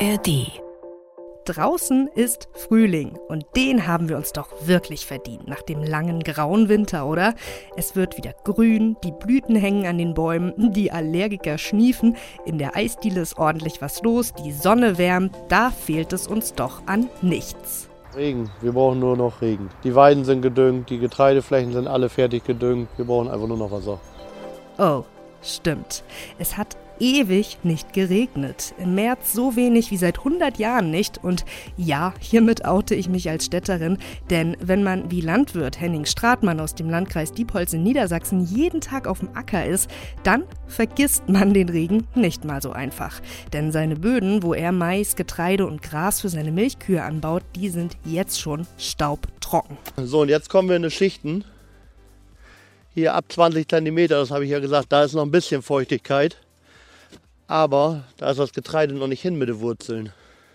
ARD. Draußen ist Frühling und den haben wir uns doch wirklich verdient nach dem langen grauen Winter, oder? Es wird wieder grün, die Blüten hängen an den Bäumen, die Allergiker schniefen, in der Eisdiele ist ordentlich was los, die Sonne wärmt, da fehlt es uns doch an nichts. Regen, wir brauchen nur noch Regen. Die Weiden sind gedüngt, die Getreideflächen sind alle fertig gedüngt, wir brauchen einfach nur noch Wasser. Oh, stimmt. Es hat ewig nicht geregnet. Im März so wenig wie seit 100 Jahren nicht. Und ja, hiermit oute ich mich als Städterin. Denn wenn man wie Landwirt Henning Stratmann aus dem Landkreis Diepholz in Niedersachsen jeden Tag auf dem Acker ist, dann vergisst man den Regen nicht mal so einfach. Denn seine Böden, wo er Mais, Getreide und Gras für seine Milchkühe anbaut, die sind jetzt schon staubtrocken. So, und jetzt kommen wir in die Schichten. Hier ab 20 cm, das habe ich ja gesagt, da ist noch ein bisschen Feuchtigkeit. Aber da ist das Getreide noch nicht hin mit den Wurzeln.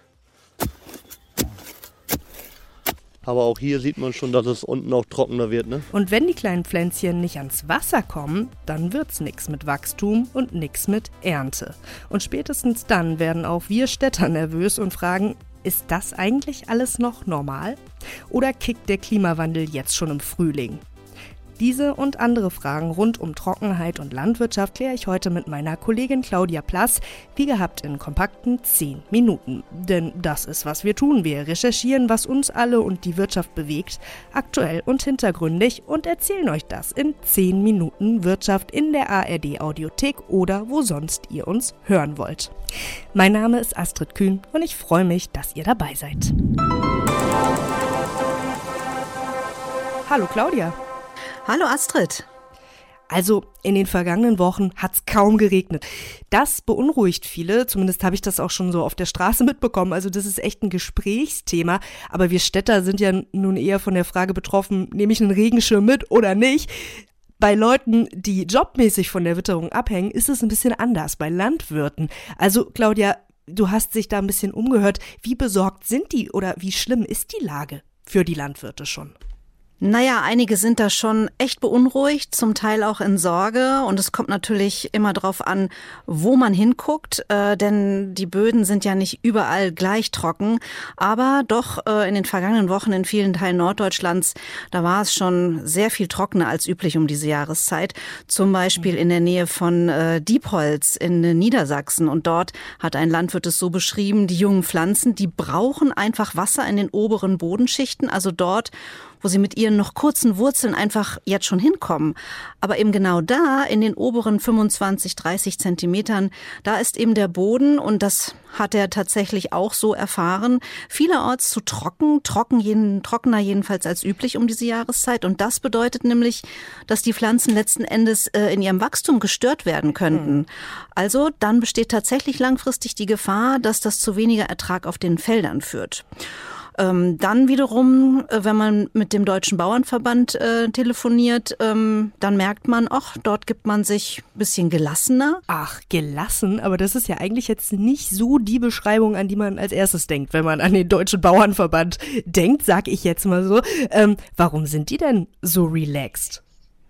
Aber auch hier sieht man schon, dass es unten auch trockener wird, ne? Und wenn die kleinen Pflänzchen nicht ans Wasser kommen, dann wird's nix mit Wachstum und nix mit Ernte. Und spätestens dann werden auch wir Städter nervös und fragen, ist das eigentlich alles noch normal? Oder kickt der Klimawandel jetzt schon im Frühling? Diese und andere Fragen rund um Trockenheit und Landwirtschaft kläre ich heute mit meiner Kollegin Claudia Plass, wie gehabt in kompakten 10 Minuten. Denn das ist, was wir tun. Wir recherchieren, was uns alle und die Wirtschaft bewegt, aktuell und hintergründig und erzählen euch das in 10 Minuten Wirtschaft in der ARD Audiothek oder wo sonst ihr uns hören wollt. Mein Name ist Astrid Kühn und ich freue mich, dass ihr dabei seid. Hallo Claudia. Hallo Astrid. Also in den vergangenen Wochen hat es kaum geregnet. Das beunruhigt viele, zumindest habe ich das auch schon so auf der Straße mitbekommen. Also das ist echt ein Gesprächsthema. Aber wir Städter sind ja nun eher von der Frage betroffen, nehme ich einen Regenschirm mit oder nicht? Bei Leuten, die jobmäßig von der Witterung abhängen, ist es ein bisschen anders, bei Landwirten. Also Claudia, du hast dich da ein bisschen umgehört. Wie besorgt sind die oder wie schlimm ist die Lage für die Landwirte schon? Naja, einige sind da schon echt beunruhigt, zum Teil auch in Sorge. Und es kommt natürlich immer drauf an, wo man hinguckt, denn die Böden sind ja nicht überall gleich trocken. Aber doch in den vergangenen Wochen in vielen Teilen Norddeutschlands, da war es schon sehr viel trockener als üblich um diese Jahreszeit. Zum Beispiel in der Nähe von Diepholz in Niedersachsen. Und dort hat ein Landwirt es so beschrieben, die jungen Pflanzen, die brauchen einfach Wasser in den oberen Bodenschichten, also dort, wo sie mit ihren noch kurzen Wurzeln einfach jetzt schon hinkommen. Aber eben genau da, in den oberen 25, 30 Zentimetern, da ist eben der Boden, und das hat er tatsächlich auch so erfahren, vielerorts zu trockener jedenfalls als üblich um diese Jahreszeit. Und das bedeutet nämlich, dass die Pflanzen letzten Endes in ihrem Wachstum gestört werden könnten. Also dann besteht tatsächlich langfristig die Gefahr, dass das zu weniger Ertrag auf den Feldern führt. Dann wiederum, wenn man mit dem Deutschen Bauernverband telefoniert, dann merkt man, dort gibt man sich ein bisschen gelassener. Ach, gelassen? Aber das ist ja eigentlich jetzt nicht so die Beschreibung, an die man als erstes denkt, wenn man an den Deutschen Bauernverband denkt, sag ich jetzt mal so. Warum sind die denn so relaxed?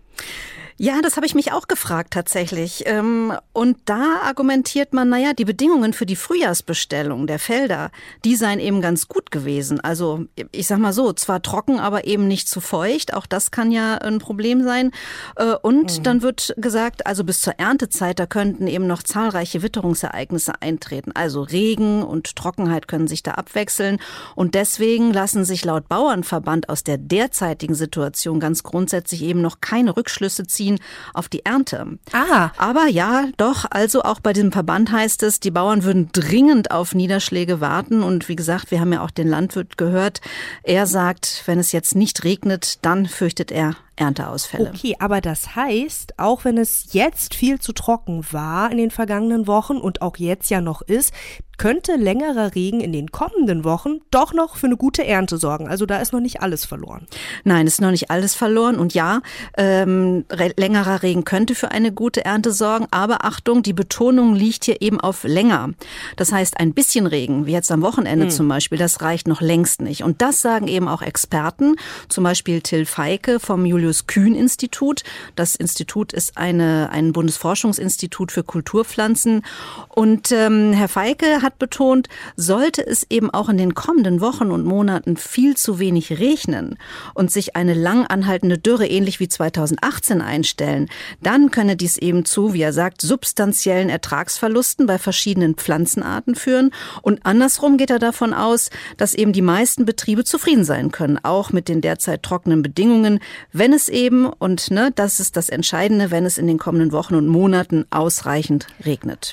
Ja, das habe ich mich auch gefragt tatsächlich. Und da argumentiert man, die Bedingungen für die Frühjahrsbestellung der Felder, die seien eben ganz gut gewesen. Also ich sag mal so, zwar trocken, aber eben nicht zu feucht. Auch das kann ja ein Problem sein. Und dann wird gesagt, also bis zur Erntezeit, da könnten eben noch zahlreiche Witterungsereignisse eintreten. Also Regen und Trockenheit können sich da abwechseln. Und deswegen lassen sich laut Bauernverband aus der derzeitigen Situation ganz grundsätzlich eben noch keine Rückschlüsse ziehen auf die Ernte. Aber ja, doch, also auch bei diesem Verband heißt es, die Bauern würden dringend auf Niederschläge warten. Und wie gesagt, wir haben ja auch den Landwirt gehört. Er sagt, wenn es jetzt nicht regnet, dann fürchtet er Ernteausfälle. Okay, aber das heißt, auch wenn es jetzt viel zu trocken war in den vergangenen Wochen und auch jetzt ja noch ist, könnte längerer Regen in den kommenden Wochen doch noch für eine gute Ernte sorgen. Also da ist noch nicht alles verloren. Nein, ist noch nicht alles verloren. Und ja, längerer Regen könnte für eine gute Ernte sorgen. Aber Achtung, die Betonung liegt hier eben auf länger. Das heißt, ein bisschen Regen, wie jetzt am Wochenende zum Beispiel, das reicht noch längst nicht. Und das sagen eben auch Experten, zum Beispiel Till Feike vom Julius Julius-Kühn-Institut. Das Institut ist ein Bundesforschungsinstitut für Kulturpflanzen. Und Herr Feike hat betont, sollte es eben auch in den kommenden Wochen und Monaten viel zu wenig regnen und sich eine lang anhaltende Dürre ähnlich wie 2018 einstellen, dann könne dies eben zu, wie er sagt, substanziellen Ertragsverlusten bei verschiedenen Pflanzenarten führen. Und andersrum geht er davon aus, dass eben die meisten Betriebe zufrieden sein können, auch mit den derzeit trockenen Bedingungen, wenn es eben, und das ist das Entscheidende, wenn es in den kommenden Wochen und Monaten ausreichend regnet.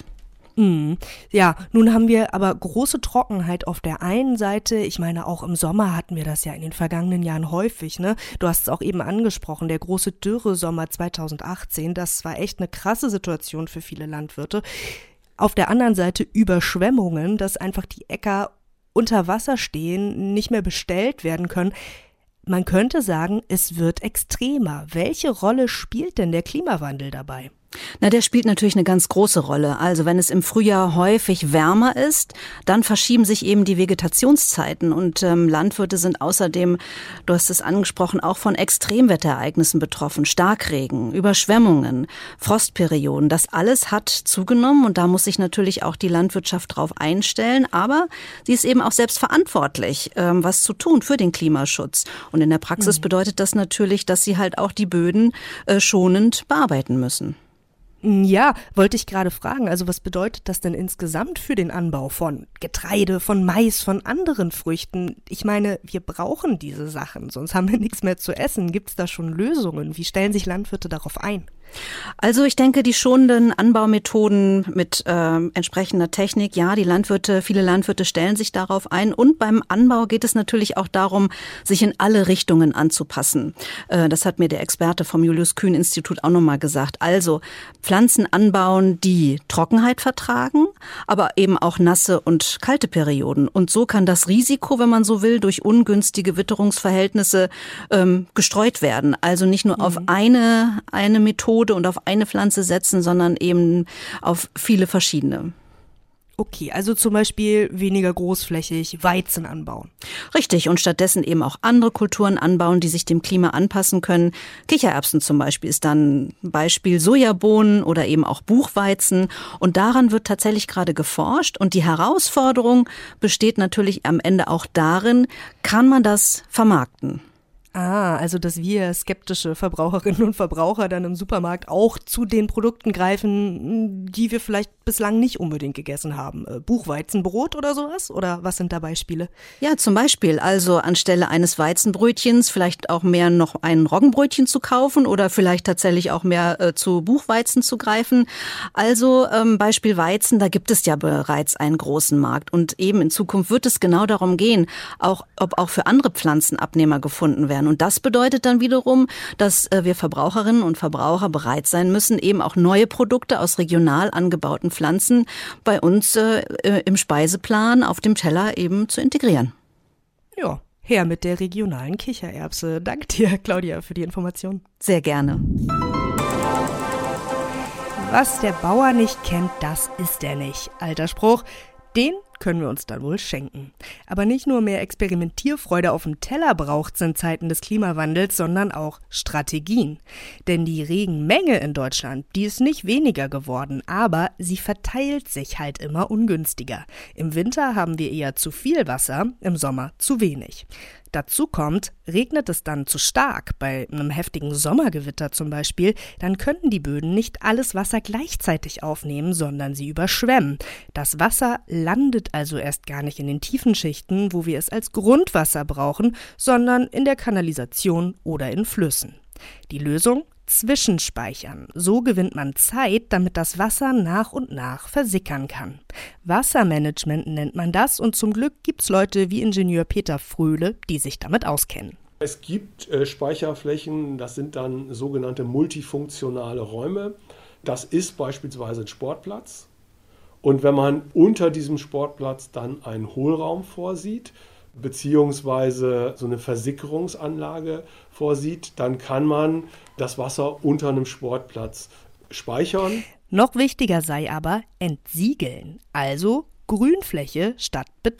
Ja, nun haben wir aber große Trockenheit auf der einen Seite. Ich meine, auch im Sommer hatten wir das ja in den vergangenen Jahren häufig, ne? Du hast es auch eben angesprochen, der große Dürresommer 2018, das war echt eine krasse Situation für viele Landwirte. Auf der anderen Seite Überschwemmungen, dass einfach die Äcker unter Wasser stehen, nicht mehr bestellt werden können. Man könnte sagen, es wird extremer. Welche Rolle spielt denn der Klimawandel dabei? Der spielt natürlich eine ganz große Rolle. Also wenn es im Frühjahr häufig wärmer ist, dann verschieben sich eben die Vegetationszeiten und Landwirte sind außerdem, du hast es angesprochen, auch von Extremwetterereignissen betroffen. Starkregen, Überschwemmungen, Frostperioden, das alles hat zugenommen und da muss sich natürlich auch die Landwirtschaft drauf einstellen. Aber sie ist eben auch selbst verantwortlich, was zu tun für den Klimaschutz. Und in der Praxis bedeutet das natürlich, dass sie halt auch die Böden schonend bearbeiten müssen. Ja, wollte ich gerade fragen. Also was bedeutet das denn insgesamt für den Anbau von Getreide, von Mais, von anderen Früchten? Ich meine, wir brauchen diese Sachen, sonst haben wir nichts mehr zu essen. Gibt es da schon Lösungen? Wie stellen sich Landwirte darauf ein? Also ich denke, die schonenden Anbaumethoden mit entsprechender Technik, ja, viele Landwirte stellen sich darauf ein. Und beim Anbau geht es natürlich auch darum, sich in alle Richtungen anzupassen. Das hat mir der Experte vom Julius-Kühn-Institut auch nochmal gesagt. Also Pflanzen anbauen, die Trockenheit vertragen, aber eben auch nasse und kalte Perioden. Und so kann das Risiko, wenn man so will, durch ungünstige Witterungsverhältnisse gestreut werden. Also nicht nur auf eine Methode und auf eine Pflanze setzen, sondern eben auf viele verschiedene. Okay, also zum Beispiel weniger großflächig Weizen anbauen. Richtig, und stattdessen eben auch andere Kulturen anbauen, die sich dem Klima anpassen können. Kichererbsen zum Beispiel ist dann ein Beispiel, Sojabohnen oder eben auch Buchweizen. Und daran wird tatsächlich gerade geforscht. Und die Herausforderung besteht natürlich am Ende auch darin, kann man das vermarkten? Also dass wir skeptische Verbraucherinnen und Verbraucher dann im Supermarkt auch zu den Produkten greifen, die wir vielleicht bislang nicht unbedingt gegessen haben. Buchweizenbrot oder sowas? Oder was sind da Beispiele? Ja, zum Beispiel also anstelle eines Weizenbrötchens vielleicht auch mehr noch ein Roggenbrötchen zu kaufen oder vielleicht tatsächlich auch mehr zu Buchweizen zu greifen. Also Beispiel Weizen, da gibt es ja bereits einen großen Markt. Und eben in Zukunft wird es genau darum gehen, ob auch für andere Pflanzen Abnehmer gefunden werden. Und das bedeutet dann wiederum, dass wir Verbraucherinnen und Verbraucher bereit sein müssen, eben auch neue Produkte aus regional angebauten Pflanzen bei uns im Speiseplan auf dem Teller eben zu integrieren. Ja, her mit der regionalen Kichererbse. Danke dir, Claudia, für die Information. Sehr gerne. Was der Bauer nicht kennt, das isst er nicht. Alter Spruch, den können wir uns dann wohl schenken. Aber nicht nur mehr Experimentierfreude auf dem Teller braucht es in Zeiten des Klimawandels, sondern auch Strategien. Denn die Regenmenge in Deutschland, die ist nicht weniger geworden, aber sie verteilt sich halt immer ungünstiger. Im Winter haben wir eher zu viel Wasser, im Sommer zu wenig. Dazu kommt, regnet es dann zu stark, bei einem heftigen Sommergewitter zum Beispiel, dann könnten die Böden nicht alles Wasser gleichzeitig aufnehmen, sondern sie überschwemmen. Das Wasser landet also erst gar nicht in den tiefen Schichten, wo wir es als Grundwasser brauchen, sondern in der Kanalisation oder in Flüssen. Die Lösung? Zwischenspeichern. So gewinnt man Zeit, damit das Wasser nach und nach versickern kann. Wassermanagement nennt man das und zum Glück gibt's Leute wie Ingenieur Peter Fröhle, die sich damit auskennen. Es gibt Speicherflächen, das sind dann sogenannte multifunktionale Räume. Das ist beispielsweise ein Sportplatz. Und wenn man unter diesem Sportplatz dann einen Hohlraum vorsieht, beziehungsweise so eine Versickerungsanlage vorsieht, dann kann man das Wasser unter einem Sportplatz speichern. Noch wichtiger sei aber entsiegeln, also Grünfläche statt Beton.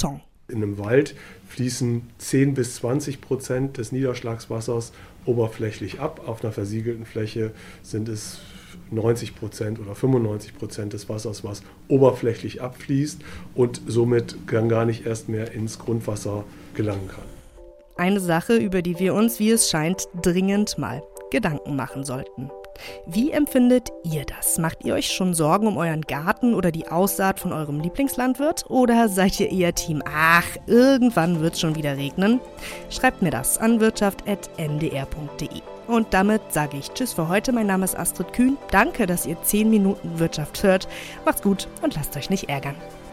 In einem Wald fließen 10-20% des Niederschlagswassers oberflächlich ab. Auf einer versiegelten Fläche sind es 90% oder 95% des Wassers, was oberflächlich abfließt und somit dann gar nicht erst mehr ins Grundwasser gelangen kann. Eine Sache, über die wir uns, wie es scheint, dringend mal Gedanken machen sollten. Wie empfindet ihr das? Macht ihr euch schon Sorgen um euren Garten oder die Aussaat von eurem Lieblingslandwirt? Oder seid ihr eher Team, irgendwann wird's schon wieder regnen? Schreibt mir das an wirtschaft@ndr.de. Und damit sage ich Tschüss für heute. Mein Name ist Astrid Kühn. Danke, dass ihr 10 Minuten Wirtschaft hört. Macht's gut und lasst euch nicht ärgern.